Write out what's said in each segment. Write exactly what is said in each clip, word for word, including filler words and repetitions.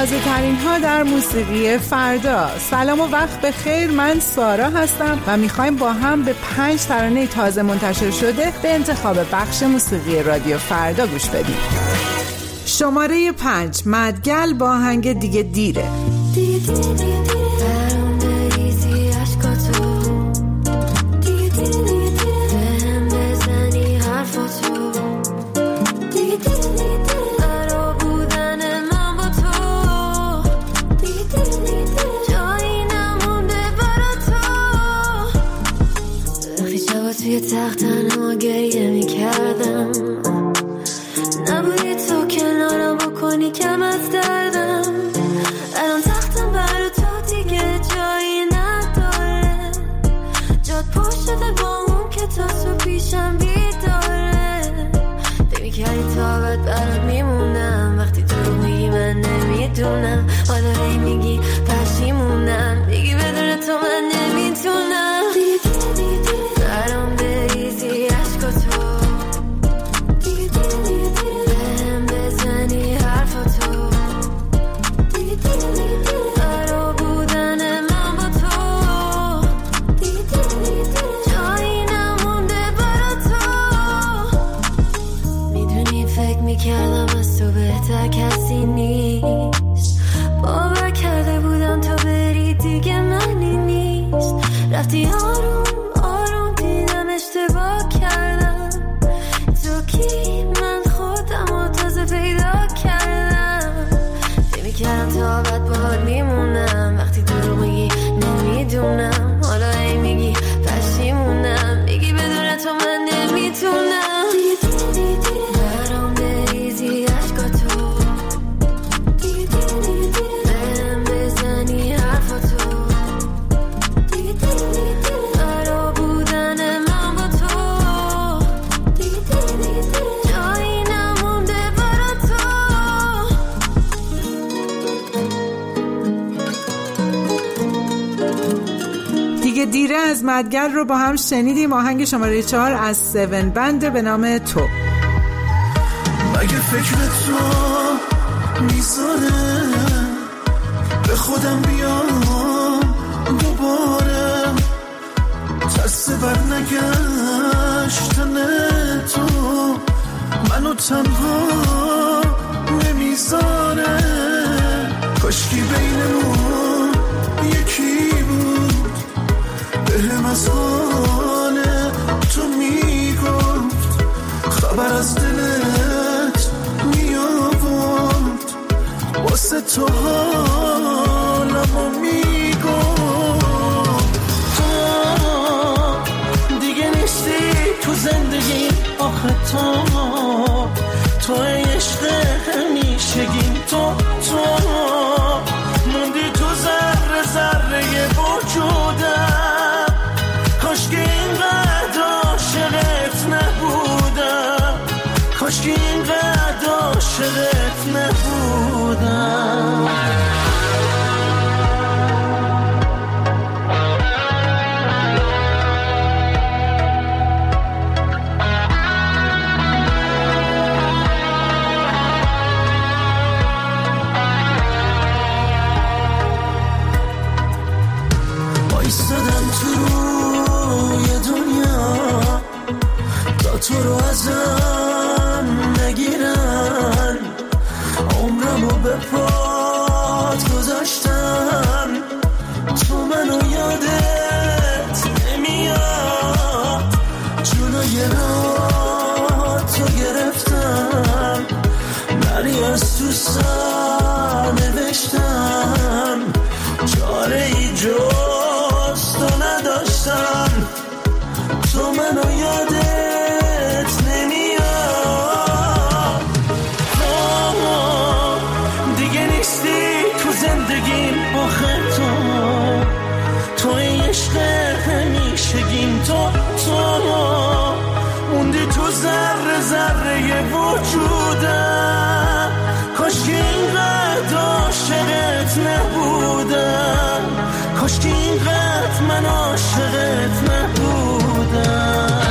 تازه ترین ها در موسیقی فردا. سلام و وقت بخیر، من سارا هستم و میخوایم با هم به پنج ترانه تازه منتشر شده به انتخاب بخش موسیقی رادیو فردا گوش بدیم. شماره پنج، مدگل با آهنگ دیگه دیره. دیگه دیره دیره توی تخت تنها گریه می کردم، نبودی تو کنارم بکنی کم از دردم. الان تختم برای تو دیگه جایی نداره، جاد پر شده با اون که تا تو پیشم بیداره. فکر می‌کردی تا بعد برات میمونم، وقتی تو رو میگی من نمیدونم. حالا هی میگی پشیمونم، میگی بدون تو من نمیتونم. کردم از تو بهتر کسی نیست، باور کرده بودم تو بری دیگه منی نیست. رفتی آروم آروم دیدم اشتباه کردم، تو کی؟ من خودم رو تازه پیدا کردم. فکر میکردم تا بعد باهات میمونم، وقتی تو رو میگی نمیدونم. حالا ای میگی پشیمونم، میگی بدون تو من نمیتونم. دیگه دیره از مدگل رو با هم شنیدیم. آهنگ شماره چهار از سون بند به نام تو. مگه فکر تو میذاره به خودم بیام دوباره، ترس بر نگشتن تو منو تنها نمیذاره. کاشکی بینمون یکی بود بهم از حال تو میگفت، خبر از دلت میآورد، واسه تو حالمو میگفت. تو دیگه نیستی تو زندگی، آخه تو تو عشق همیشگیم. تو تو موندی تو ذره ذره وجودم، کاش که اینقدر عاشقت نبودم، کاش که اینقدر عاشقت نبودم. ایستادم تو روی دنیا تا تو رو ازم نگیرن، عمرمو به پات گذاشتم، تو منو یادت نمیاد. جلوی راه تو گرفتم، نری از تو سر نوشتم، چاره ای جز تو نداشتم. تو منو یادت نمیاد، دیگه نیستی تو زندگیم، آخه تو تو عشق همیشگیم. تو تو موندی تو ذره ذره وجودم، کاش که اینقدر عاشقت نبودم، کاش که اینقدر من عاشقت نبودم.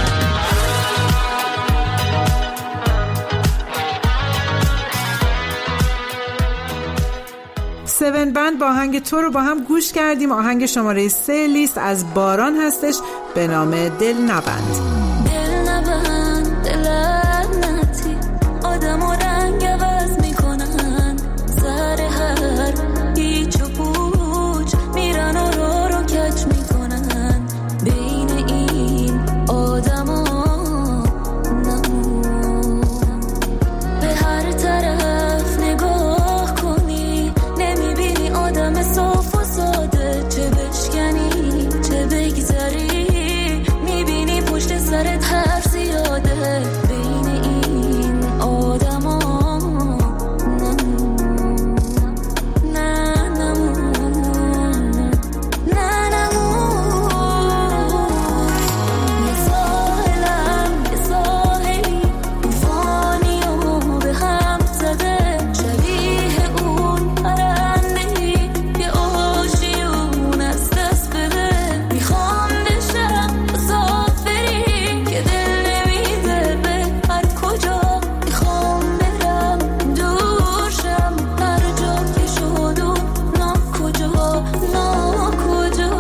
سون بند با آهنگ تو رو با هم گوش کردیم. آهنگ شماره سه لیست از باران هستش به نام دل نبند. دل نبند، دل لعنتی، آدم و رنگ عوض میکنن، سر هر هیچ و پوچ میرن و رو رو کج میکنن، بین این آدم ها نمون. به هر طرف نگاه کنی نمیبینی آدم صاف و ساده، چه بشکنی چه بگذری میبینی پشت سرت حرف زیاده، بین این آدم ها نمون. نه نمون، نه نمون. یه ساحلم یه ساحلی طوفانی و به هم زده، شبیه اون پرنده‌ای یه آشیون از دست بده، میخوام بشم مسافری که دل نمیده به هر کجا، میخوام برم دورشم هر جا که شد و ناکجا ناکجا.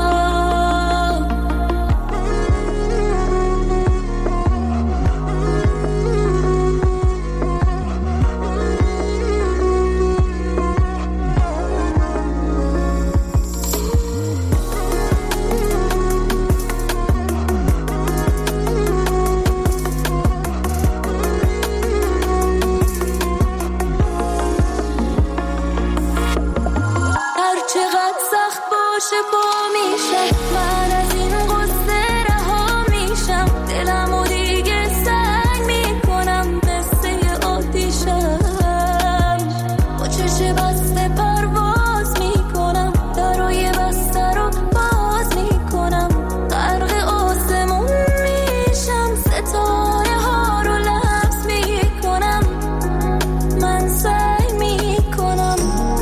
هر چقدر سخت باشه با میشه، من از این غصه رها میشم، دلمو دیگه سنگ میکنم مثل یه آتیشم، با چشم بسته پرواز میکنم، درای بسته رو باز میکنم، غرق آسمون میشم، ستاره ها رو لمس میکنم، من سعی میکنم.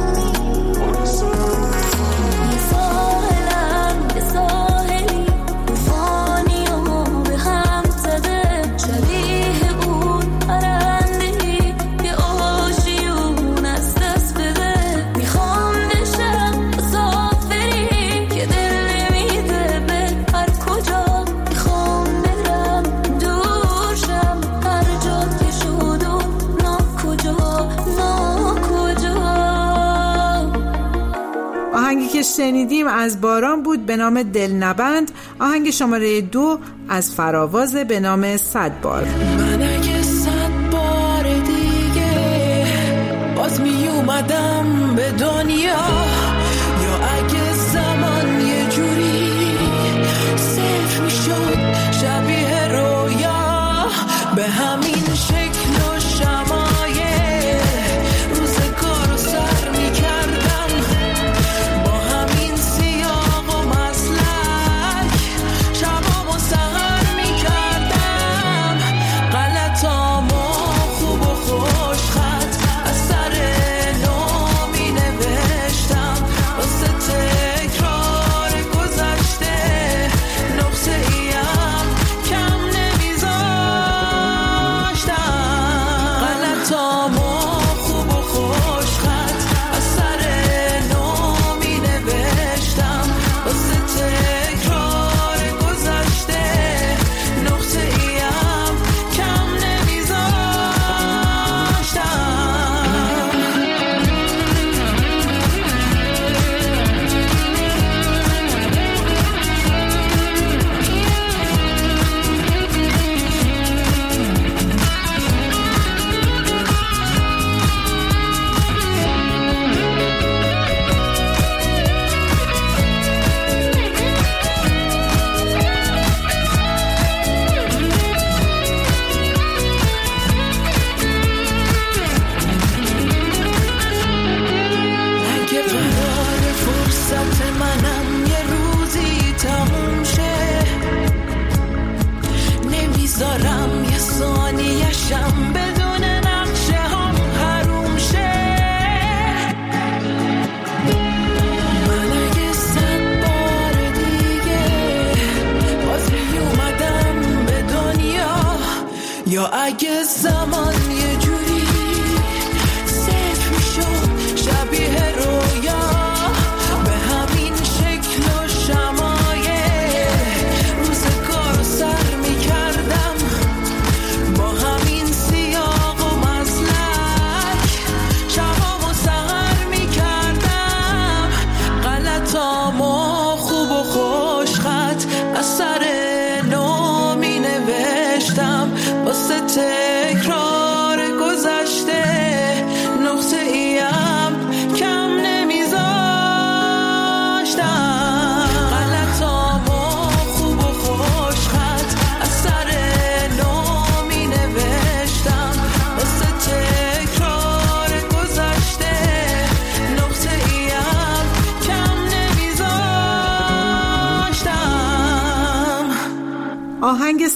یه ساحلم یه ساحلی طوفانی و به هم زده، شبیه اون پرنده‌ای یه آشیون از دست بده، میخوام بشم مسافری که دل نمیده به هر کجا، میخوام برم دورشم هر جا که شد و ناکجا ناکجا. آهنگی که شنیدیم از باران بود به نام دل نبند. آهنگ شماره دو از فراواز به نام صد بار. من اگه صد بار دیگه باز می اومدم به دنیا، یا اگه زمان یه جوری صفر می شد شبیه رویا، به همین شکل و شمایل روزگار رو سر می کردم، با همین سیاق و مسلک شبامو سهر می کردم، غلطامو خوب و خوش خط از سر نو می نوشتم، واسه تکرار گذشته نقطه ایم کم نمیذاشتم، غلطامو خوب و خوش خط از سر نو می نوشتم، واسه تکرار گذشته نقطه ایم کم نمیذاشتم. اگه قرار فرصت منم یه روزی تموم شه، نمیذارم یه ثانیه‌شم بدون نقشه هم حروم شه. من اگه صد بار دیگه باز می اومدم به دنیا، یا اگه زمان یه جوری صفر می شد شبیه رویا،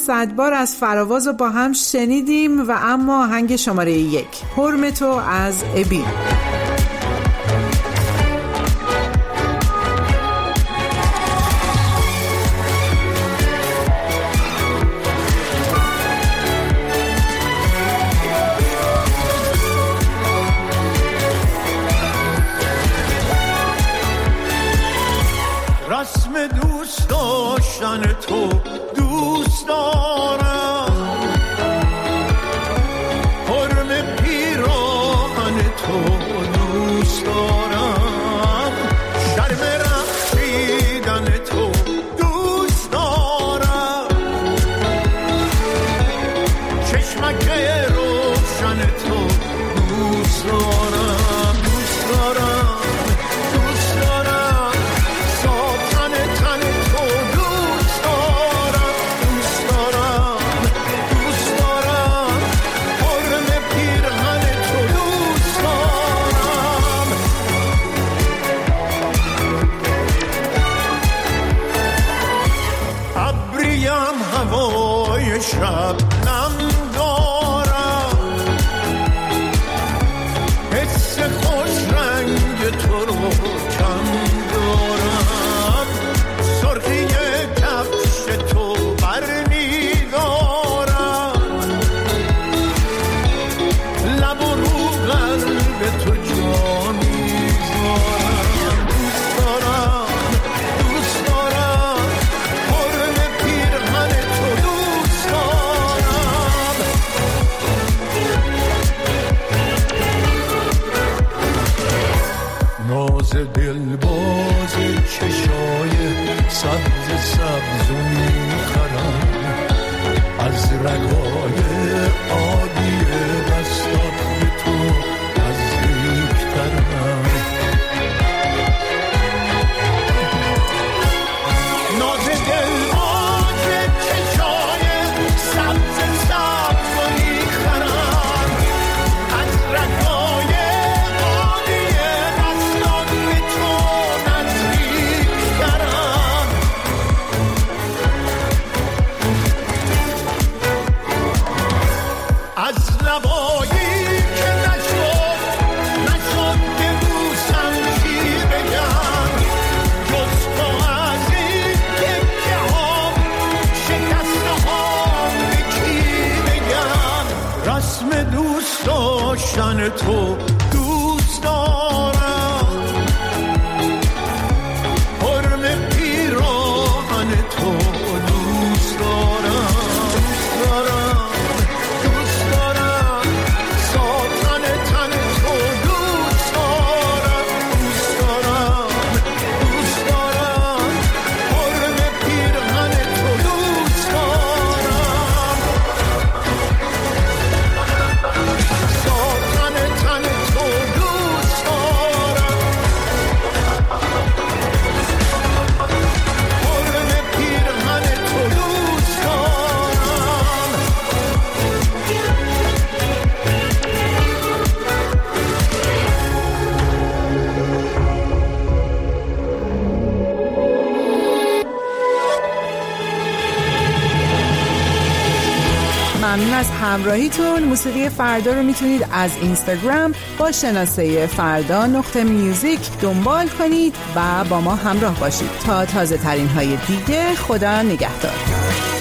صد بار از فراواز رو با هم شنیدیم و اما آهنگ شماره یک حرم تو از ابی. رسم دوست داشتن تو دوست دارم، حرم پیراهن تو دوست دارم، شرم رقصیدن تو دوست دارم، چشمک روشن تو دوست دارم، دوست دارم شب نم دارم، حس خوش رنگ تو رو کم دارم، سرخی کفش تو برمی دارم، لب و رو قلب تو جا میذارم، دوست دارم دوست دارم حرم پیرهن تو دوست دارم. ناز دلباز چشای سبز سبز میخرم، از رگای عادی دستات به تو نزدیکترم، ناز دلباز چشای سبز سبز میخرم، از رگای عادی دستات به تو نزدیکترم، از لبایی که نشد نشد ببوسم چی بگم، جز تو از این تکه ها شکسته ها به کی بگم، رسم دوست داشتن تو دوست دارم، حرم پیراهن تو دوست دارم، دوست دارم دوست دارم ساتن تن تو دوست دارم، دوست دارم دوست دارم حرم پیرهن تو دوست دارم، ساتن تن تو دوست دارم، حرم پیرهن تو دوست دارم. ممنون از همراهیتون. موسیقی فردا رو میتونید از اینستاگرام با شناسه فردا نقطه میوزیک دنبال کنید و با ما همراه باشید تا تازه ترین های دیگه. خدا نگهدار.